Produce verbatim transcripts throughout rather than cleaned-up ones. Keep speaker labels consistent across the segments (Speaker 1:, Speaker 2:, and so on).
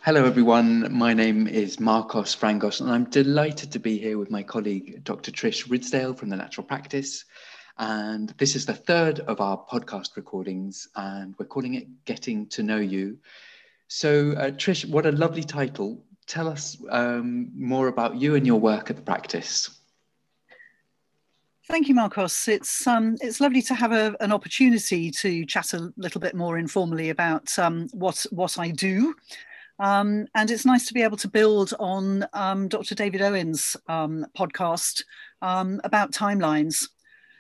Speaker 1: Hello, everyone. My name is Marcos Frangos, and I'm delighted to be here with my colleague, Doctor Trish Ridsdale from the Natural Practice. And this is the third of our podcast recordings, and we're calling it Getting to Know You. So, uh, Trish, what a lovely title. Tell us um, more about you and your work at the practice.
Speaker 2: Thank you, Marcos. It's um, it's lovely to have a, an opportunity to chat a little bit more informally about um, what what I do. Um, and it's nice to be able to build on um, Doctor David Owen's um, podcast um, about timelines.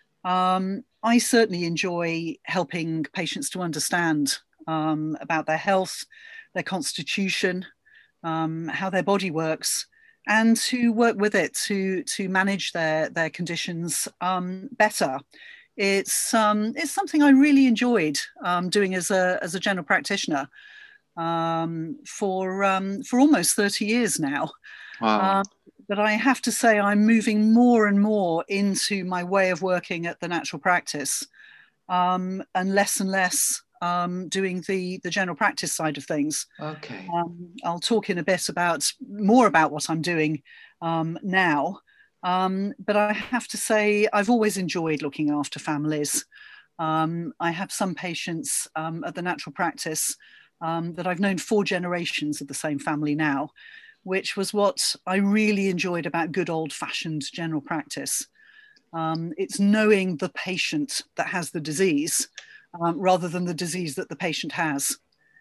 Speaker 2: Um, I certainly enjoy helping patients to understand um, about their health, their constitution, um, how their body works, and to work with it to, to manage their, their conditions um, better. It's, um, it's something I really enjoyed um, doing as a, as a general practitioner. Um, for um, for almost thirty years now.
Speaker 1: Wow.
Speaker 2: Um, but I have to say I'm moving more and more into my way of working at the natural practice um, and less and less um, doing the, the general practice side of things.
Speaker 1: Okay.
Speaker 2: Um, I'll talk in a bit about more about what I'm doing um, now. Um, but I have to say I've always enjoyed looking after families. Um, I have some patients um, at the natural practice Um, that I've known four generations of the same family now, which was what I really enjoyed about good old-fashioned general practice. Um, it's knowing the patient that has the disease um, rather than the disease that the patient has.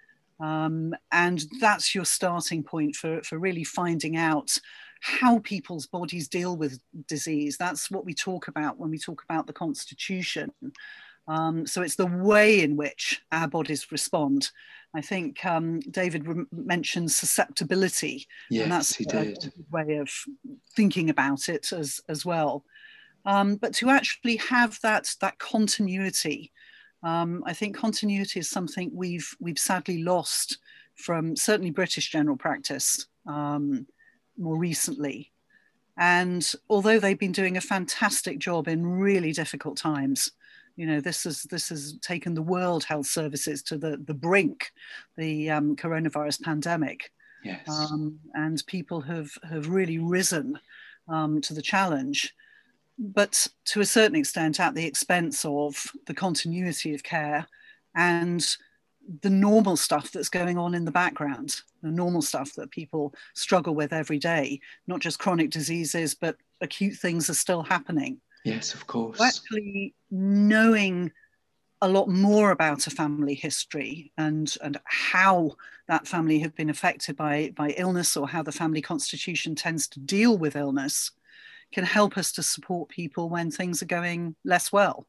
Speaker 2: Um, and that's your starting point for, for really finding out how people's bodies deal with disease. That's what we talk about when we talk about the constitution. Um, so it's the way in which our bodies respond. I think um, David mentioned susceptibility,
Speaker 1: Yes,
Speaker 2: and that's
Speaker 1: he
Speaker 2: a, a
Speaker 1: did.
Speaker 2: good way of thinking about it as, as well. Um, but to actually have that, that continuity, um, I think continuity is something we've, we've sadly lost from certainly British general practice um, more recently. And although they've been doing a fantastic job in really difficult times, you know, this has this has taken the World Health Services to the, the brink, the um, coronavirus pandemic.
Speaker 1: Yes.
Speaker 2: Um, and people have, have really risen um, to the challenge, but to a certain extent at the expense of the continuity of care and the normal stuff that's going on in the background, the normal stuff that people struggle with every day, not just chronic diseases, but acute things are still happening.
Speaker 1: Yes, of course.
Speaker 2: Actually knowing a lot more about a family history and, and how that family have been affected by, by illness or how the family constitution tends to deal with illness can help us to support people when things are going less well.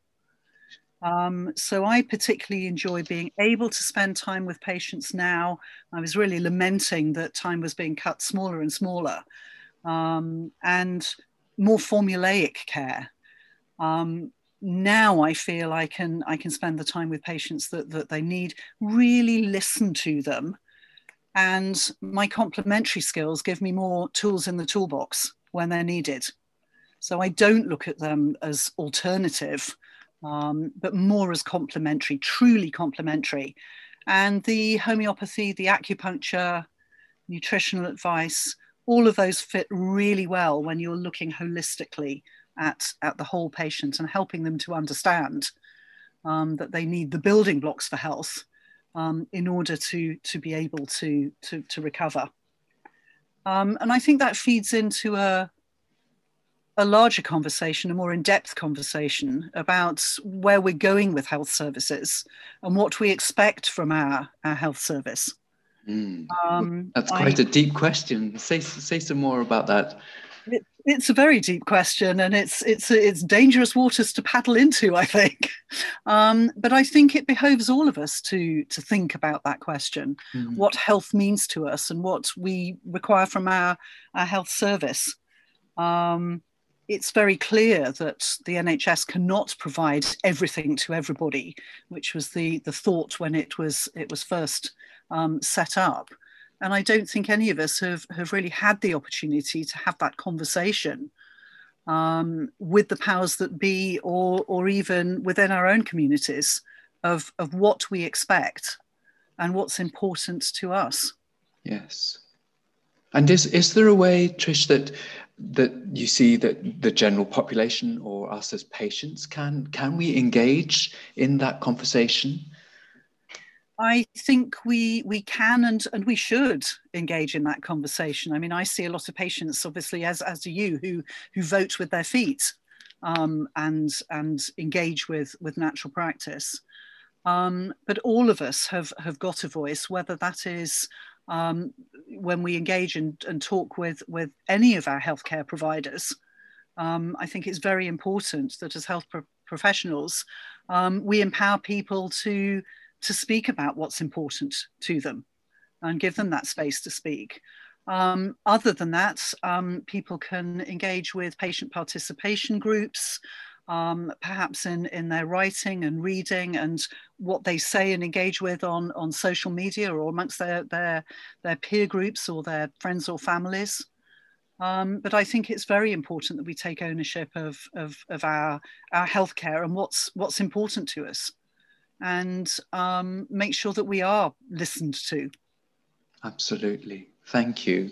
Speaker 2: Um, so I particularly enjoy being able to spend time with patients now. I was really lamenting that time was being cut smaller and smaller, um, and more formulaic care. Um, now I feel I can I can spend the time with patients that, that they need, really listen to them, and my complementary skills give me more tools in the toolbox when they're needed. So I don't look at them as alternative, um, but more as complementary, truly complementary. And the homeopathy, the acupuncture, nutritional advice, all of those fit really well when you're looking holistically at, at the whole patient and helping them to understand um, that they need the building blocks for health um, in order to, to be able to, to, to recover. Um, and I think that feeds into a, a larger conversation, a more in-depth conversation about where we're going with health services and what we expect from our, our health service.
Speaker 1: Mm.
Speaker 2: Um,
Speaker 1: That's quite
Speaker 2: I,
Speaker 1: a deep question. Say, say some more about that.
Speaker 2: It, it's a very deep question, and it's it's it's dangerous waters to paddle into, I think. Um, but I think it behoves all of us to to think about that question: mm. what health means to us, and what we require from our our health service. Um, it's very clear that the N H S cannot provide everything to everybody, which was the the thought when it was it was first um, set up. And I don't think any of us have, have really had the opportunity to have that conversation um, with the powers that be, or, or even within our own communities, of, of what we expect and what's important to us.
Speaker 1: Yes. And is, is there a way, Trish, that that you see that the general population or us as patients can can we engage in that conversation?
Speaker 2: I think we we can and and we should engage in that conversation. I mean, I see a lot of patients, obviously, as as do you, who who vote with their feet um, and and engage with with natural practice. Um, but all of us have have got a voice, whether that is um, when we engage and, and talk with with any of our healthcare providers. Um, I think it's very important that as health pro- professionals, um, we empower people to to speak about what's important to them and give them that space to speak. Um, other than that, um, people can engage with patient participation groups, um, perhaps in, in their writing and reading and what they say and engage with on, on social media or amongst their, their, their peer groups or their friends or families. Um, but I think it's very important that we take ownership of, of, of our, our healthcare and what's, what's important to us, and um, make sure that we are listened to.
Speaker 1: Absolutely. Thank you.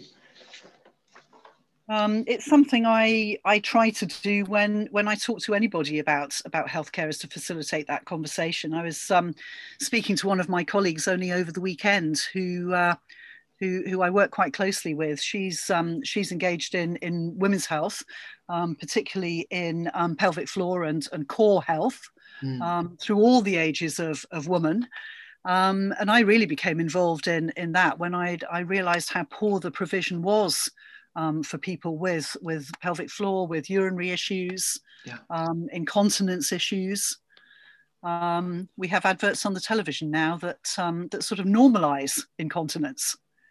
Speaker 2: Um, it's something I, I try to do when, when I talk to anybody about, about healthcare, is to facilitate that conversation. I was um, speaking to one of my colleagues only over the weekend who, uh, who, who I work quite closely with. She's, um, she's engaged in, in women's health, um, particularly in um, pelvic floor and, and core health.
Speaker 1: Mm.
Speaker 2: Um, through all the ages of, of woman. Um, and I really became involved in, in that when I I realized how poor the provision was um, for people with, with pelvic floor, with urinary issues,
Speaker 1: Yeah.
Speaker 2: um, incontinence issues. Um, we have adverts on the television now that, um, that sort of normalize incontinence.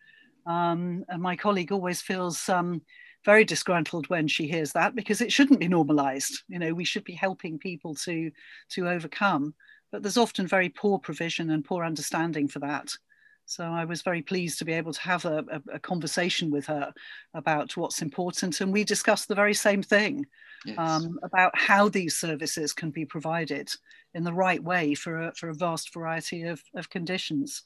Speaker 2: Um, and my colleague always feels um, very disgruntled when she hears that, because it shouldn't be normalized. You know, we should be helping people to, to overcome, but there's often very poor provision and poor understanding for that. So I was very pleased to be able to have a, a, a conversation with her about what's important. And we discussed the very same thing, yes. um, about how these services can be provided in the right way for a, for a vast variety of, of conditions.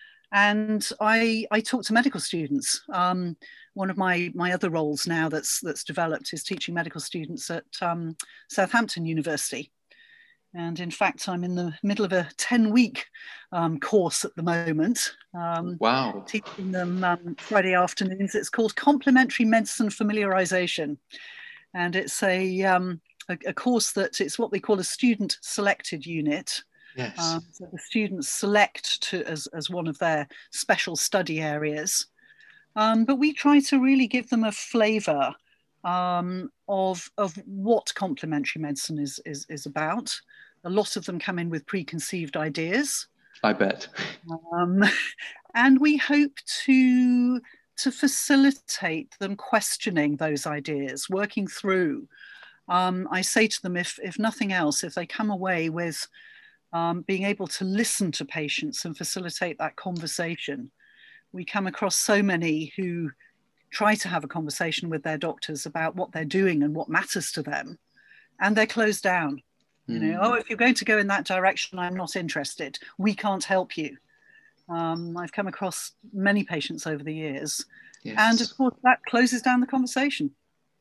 Speaker 2: And I, I talk to medical students. Um, one of my, my other roles now that's, that's developed is teaching medical students at um, Southampton University. And in fact, I'm in the middle of a ten week um, course at the moment. Um,
Speaker 1: wow.
Speaker 2: Teaching them um, Friday afternoons. It's called Complementary Medicine Familiarization. And it's a, um, a, a course that it's what they call a student selected unit.
Speaker 1: Yes.
Speaker 2: Um, so the students select to, as, as one of their special study areas. Um, but we try to really give them a flavour um, of, of what complementary medicine is, is, is about. A lot of them come in with preconceived ideas.
Speaker 1: I bet.
Speaker 2: Um, and we hope to, to facilitate them questioning those ideas, working through. Um, I say to them, if, if nothing else, if they come away with Um, being able to listen to patients and facilitate that conversation. We come across so many who try to have a conversation with their doctors about what they're doing and what matters to them, and they're closed down. Mm. You know, oh, if you're going to go in that direction, I'm not interested. We can't help you. Um, I've come across many patients over the years, yes. And of course that closes down the conversation.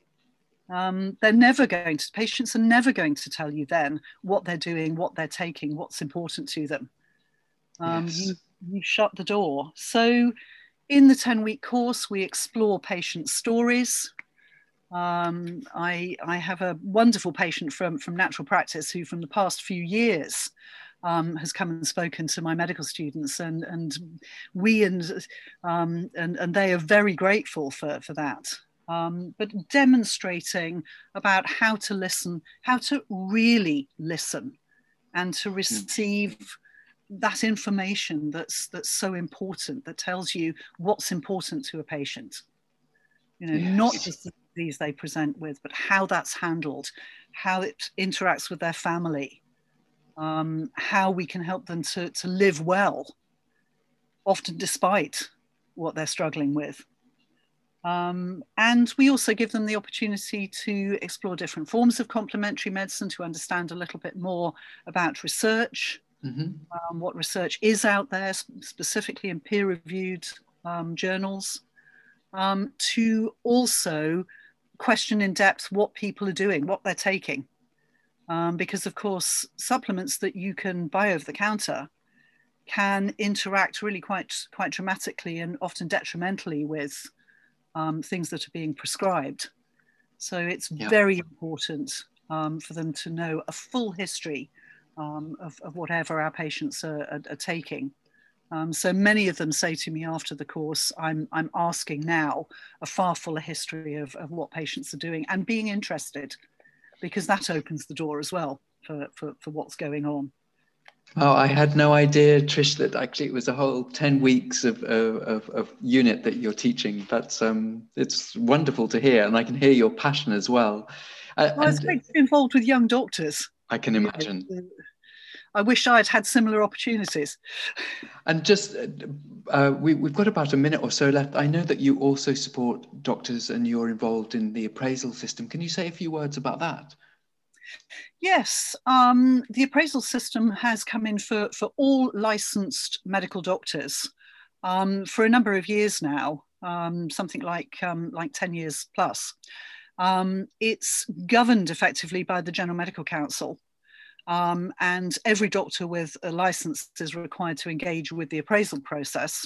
Speaker 2: Um, they're never going to, patients are never going to tell you then what they're doing, what they're taking, what's important to them. Um, yes. you, you shut the door. So in the ten week course, we explore patient stories. Um, I, I have a wonderful patient from, from natural practice who from the past few years um, has come and spoken to my medical students, and, and we and, um, and, and they are very grateful for, for that. Um, but demonstrating about how to listen, how to really listen, and to receive mm. that information that's that's so important, that tells you what's important to a patient. You know, yes. Not just the disease they present with, but how that's handled, how it interacts with their family, um, how we can help them to, to live well, often despite what they're struggling with. Um, and we also give them the opportunity to explore different forms of complementary medicine, to understand a little bit more about research, mm-hmm. um, what research is out there, specifically in peer-reviewed um, journals, um, to also question in depth what people are doing, what they're taking. Um, because of course, supplements that you can buy over the counter can interact really quite, quite dramatically and often detrimentally with um, things that are being prescribed. So it's
Speaker 1: Yeah.
Speaker 2: very important um, for them to know a full history um, of, of whatever our patients are, are, are taking. Um, so many of them say to me after the course, I'm, I'm asking now a far fuller history of, of what patients are doing and being interested, because that opens the door as well for, for, for what's going on.
Speaker 1: Oh, I had no idea, Trish, that actually it was a whole ten weeks of, of, of unit that you're teaching. That's um, it's wonderful to hear, and I can hear your passion as well. Uh,
Speaker 2: Well, it's
Speaker 1: and
Speaker 2: great to be involved with young doctors.
Speaker 1: I can
Speaker 2: You
Speaker 1: imagine.
Speaker 2: know, I wish I'd had similar opportunities.
Speaker 1: And just, uh, we, we've got about a minute or so left. I know that you also support doctors and you're involved in the appraisal system. Can you say a few words about that?
Speaker 2: Yes, um, the appraisal system has come in for, for all licensed medical doctors um, for a number of years now, um, something like, um, like ten years plus. Um, it's governed effectively by the General Medical Council. Um, and every doctor with a license is required to engage with the appraisal process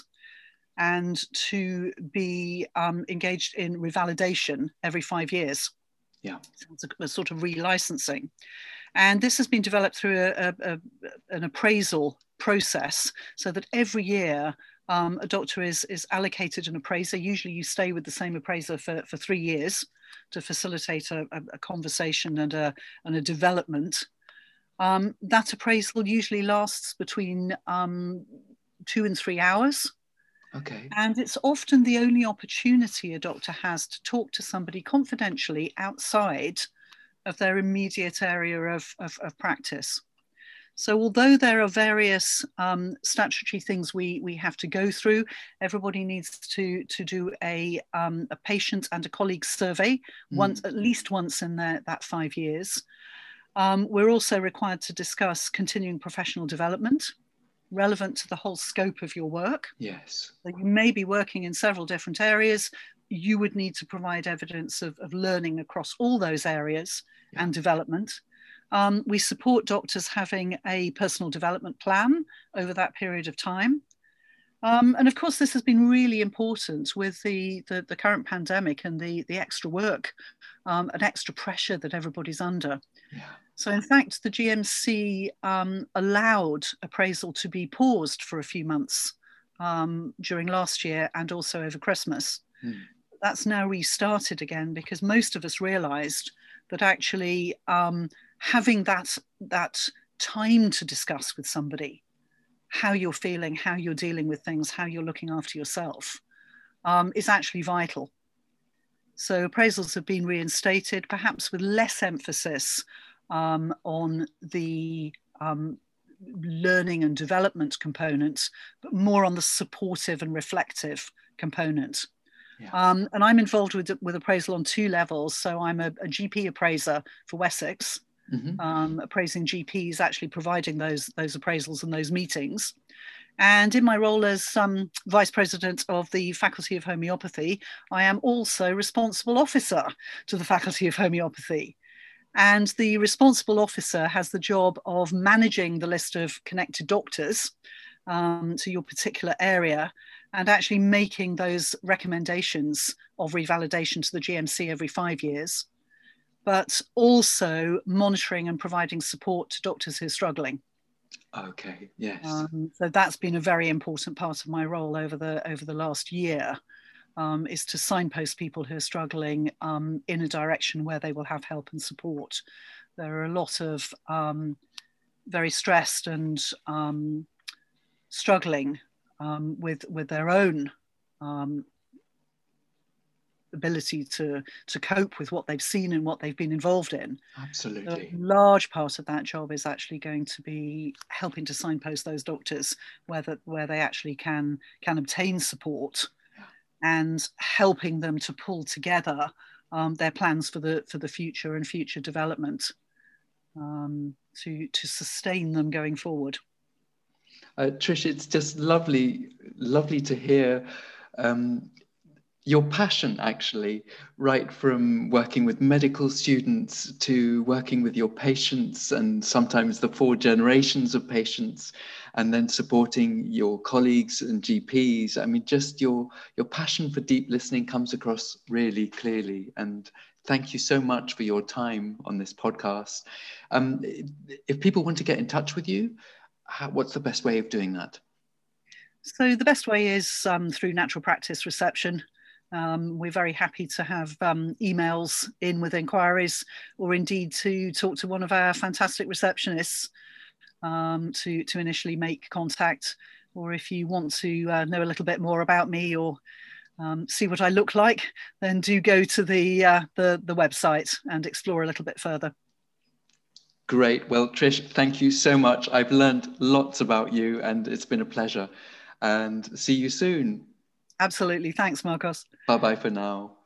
Speaker 2: and to be um, engaged in revalidation every five years.
Speaker 1: Yeah.
Speaker 2: So it's a, a sort of relicensing. And this has been developed through a, a, a, an appraisal process so that every year um, a doctor is, is allocated an appraiser. Usually you stay with the same appraiser for, for three years to facilitate a, a conversation and a, and a development. Um, that appraisal usually lasts between um, two and three hours.
Speaker 1: Okay.
Speaker 2: And it's often the only opportunity a doctor has to talk to somebody confidentially outside of their immediate area of, of, of practice. So although there are various um, statutory things we, we have to go through, everybody needs to, to do a, um, a patient and a colleague survey once, mm. at least once in their, that five years. Um, we're also required to discuss continuing professional development relevant to the whole scope of your work.
Speaker 1: Yes.
Speaker 2: So you may be working in several different areas. You would need to provide evidence of, of learning across all those areas yeah. and development. Um, we support doctors having a personal development plan over that period of time. Um, and of course, this has been really important with the, the, the current pandemic and the, the extra work um, and extra pressure that everybody's under.
Speaker 1: Yeah.
Speaker 2: So in fact, the G M C um, allowed appraisal to be paused for a few months um, during last year and also over Christmas. Mm. That's now restarted again because most of us realized that actually um, having that, that time to discuss with somebody how you're feeling, how you're dealing with things, how you're looking after yourself um, is actually vital. So appraisals have been reinstated, perhaps with less emphasis um, on the um, learning and development components, but more on the supportive and reflective component. Yeah. Um, and I'm involved with, with appraisal on two levels. So I'm a, a G P appraiser for Wessex, mm-hmm. um, appraising G Ps, actually providing those, those appraisals and those meetings. And in my role as um, Vice President of the Faculty of Homeopathy, I am also responsible officer to the Faculty of Homeopathy. And the responsible officer has the job of managing the list of connected doctors um, to your particular area and actually making those recommendations of revalidation to the G M C every five years, but also monitoring and providing support to doctors who are struggling.
Speaker 1: Okay, yes.
Speaker 2: Um, so that's been a very important part of my role over the, over the last year, um, is to signpost people who are struggling um, in a direction where they will have help and support. There are a lot of um, very stressed and um, struggling um, with, with their own um, ability to, to cope with what they've seen and what they've been involved in.
Speaker 1: Absolutely.
Speaker 2: A large part of that job is actually going to be helping to signpost those doctors where, the, where they actually can, can obtain support yeah. and helping them to pull together um, their plans for the, for the future and future development um, to, to sustain them going forward.
Speaker 1: Uh, Trish, it's just lovely, lovely to hear Um, your passion, actually, right from working with medical students to working with your patients and sometimes the four generations of patients, and then supporting your colleagues and G Ps. I mean, just your, your passion for deep listening comes across really clearly. And thank you so much for your time on this podcast. Um, if people want to get in touch with you, how, what's the best way of doing that?
Speaker 2: So the best way is um, through Natural Practice Reception. Um, we're very happy to have um, emails in with inquiries, or indeed to talk to one of our fantastic receptionists um, to, to initially make contact. Or if you want to uh, know a little bit more about me or um, see what I look like, then do go to the, uh, the, the website and explore a little bit further.
Speaker 1: Great. Well, Trish, thank you so much. I've learned lots about you and it's been a pleasure. And see you soon.
Speaker 2: Absolutely. Thanks, Marcos.
Speaker 1: Bye-bye for now.